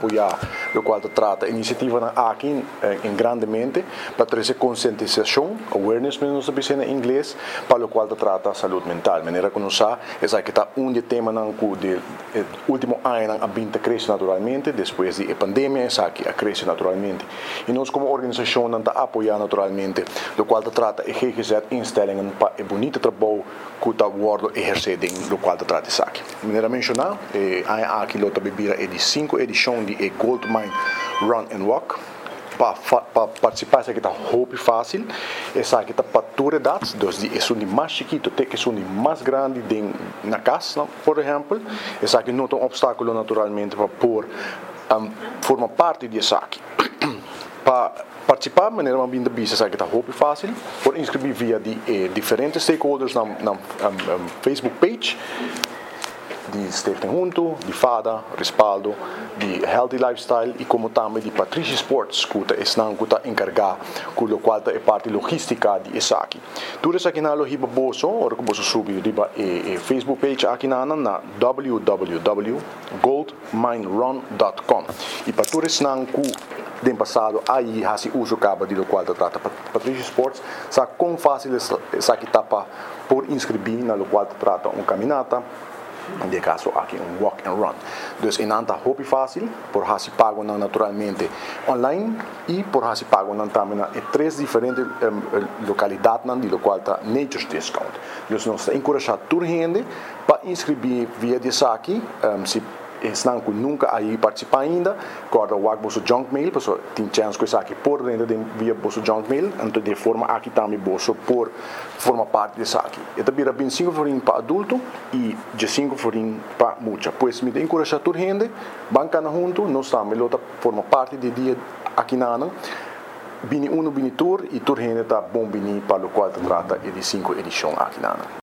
apoiar o qual trata iniciativa aqui em grandemente para trazer conscientização, awareness, menos em inglês, para o qual trata a saúde mental. De maneira que nós sabemos que está tema do último ano a 20 cresce naturalmente, depois da pandemia, que a cresce naturalmente. E nós como organização não está apoiando naturalmente, o qual trata a GGZ instellingen para o bonito trabalho que está sendo exercido, do qual trata isso aqui. De maneira mencionar, há aqui outra bebida de 5 edição de Gold Mine Run and Walk. Para participar, essa aqui está muito fácil. Essa aqui está para toda idade, são de mais chiquito até que são de mais grande na casa, por exemplo. Essa aqui não tem obstáculo naturalmente para formar parte disso aqui. Para participar, de maneira bem bisa, essa aqui está muito fácil. Por inscrever via de diferentes stakeholders na Facebook page. De Stichting Junto, de FADA, Respaldo, de Healthy Lifestyle e como também de Patricia Sports, que está encarregado com o qual é parte logística de Isaki. Tudo isso aqui na loja Boso, ou que você subir a Facebook page aqui na www.goldminerun.com. E para tudo isso que no passado aí se usa o cabo de qual trata Patricia Sports, sabe como fácil essa aqui está por inscrever na qual trata caminhata. De caso aqui walk and run. Dus in anta hobby fácil, por hasi pago naturalmente online e por hasi pago também em 3 diferentes localidades do qual está Nature's Discount. Dus nós encorajamos toda gente para inscrever via desse aqui, se não nunca aí participar ainda, corda o vosso junk mail, porque tem chance que isso aqui por dentro via vosso junk mail, então de forma aqui também vosso por forma parte desse aqui. E também é 25 florin para adulto e 15 florin para mucha. Pois me encorajar toda gente, banca na junto, nós também outra forma parte de dia aqui na ano. Bini 1 bini tour e toda gente está bom bini para o qual trata de 5 edição aqui na ano.